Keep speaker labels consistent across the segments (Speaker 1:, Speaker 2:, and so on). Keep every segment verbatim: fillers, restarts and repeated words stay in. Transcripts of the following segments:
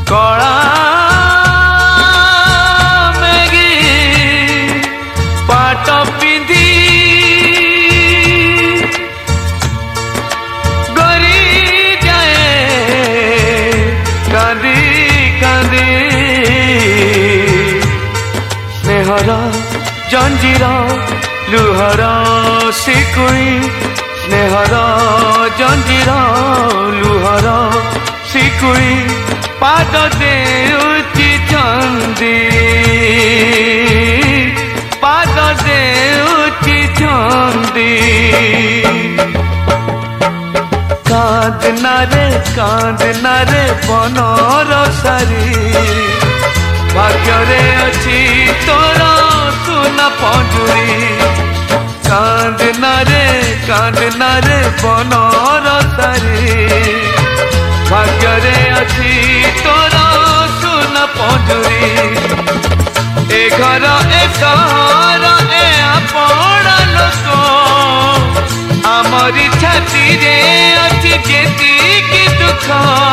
Speaker 1: कला मेगी पाट पिंधी गरी जाए कांदी कांदी स्नेहर जंजीर लुहर शिकुई स्नेहर जंजीर लुहर शिकुई पाद देउची चंदी पाद देउची चंदी कांदना रे कांदना रे बनर सारी भाग्य रे अच्छी तोरा सुना पंजुरी कांदना रे कांदना रे बनर सारी भाग्य रे अच्छी तोरा सुना पंजुरी ए घर ए सहर ए आपण लोक आमरी छाती रे अच्छी जेती की दुख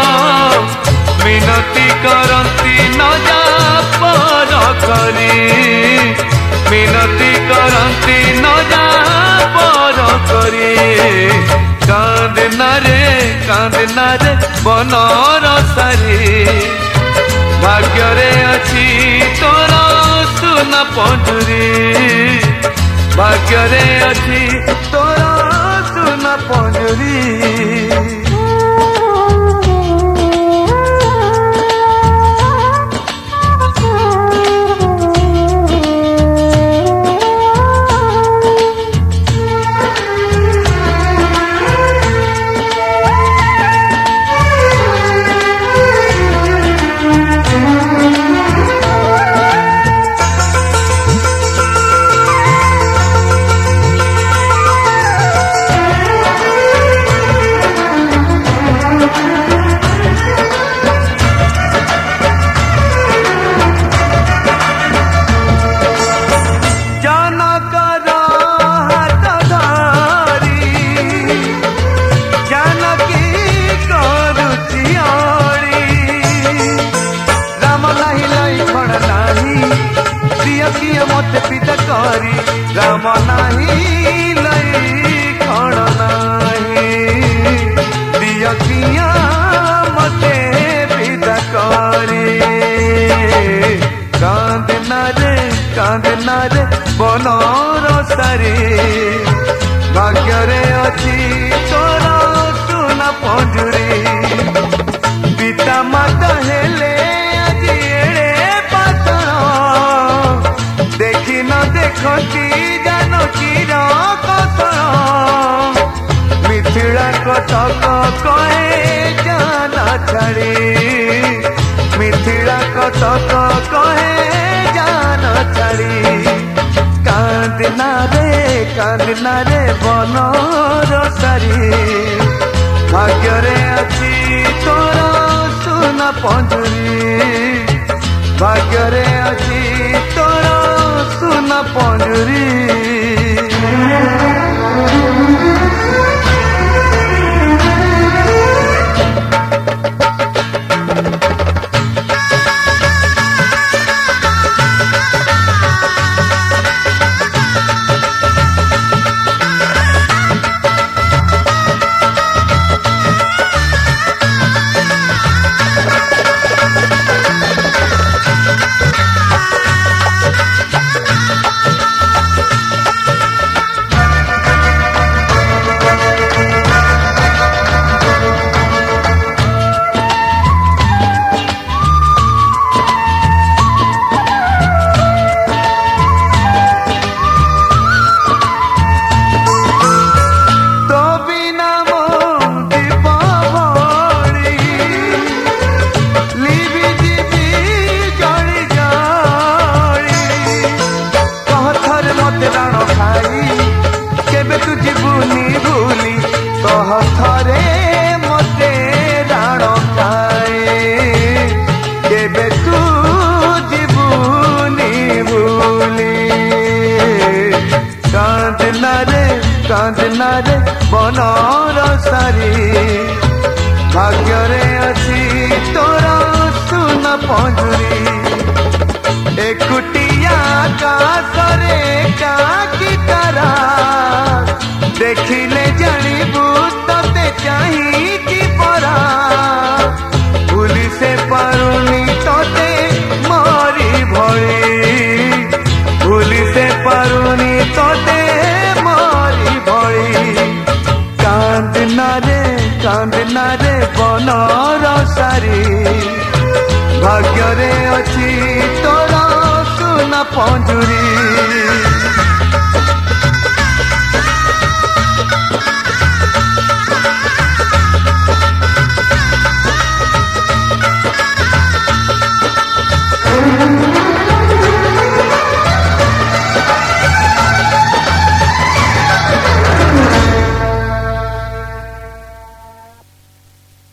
Speaker 1: मिनती करती न जा पर करी मिनती करती न जा पर करी कांदना रे कांदना रे बनर सारी भाग्य रे अच्छी तोरा सुना पंजुरी भाग्य रे अच्छी तोरा सुना पंजुरी मत पिता करी राम नाही लई खण नाही दिया किया मते पिता करी कांदना रे कांदना रे बनर सारी भाग्य रे अच्छी तोरा सुना पंजुरी पिता माता हेले আজি एड़े पातळ देखी न देखती जानकी कथन मिथिला कटक कहे जाना छाड़ी मिथिला कटक कहे जाना छाड़ी कांदना रे कांदना रे बनर सारी भाग्य रे अच्छी तोरा सुना पंजुरी भाग्य रे अच्छी तोरा सुना पंजुरी कांदना रे बनर सारी भाग्य रे अच्छी तोरा जीवन सारी भाग्य रे अच्छी तोरा सुना पंजुरी।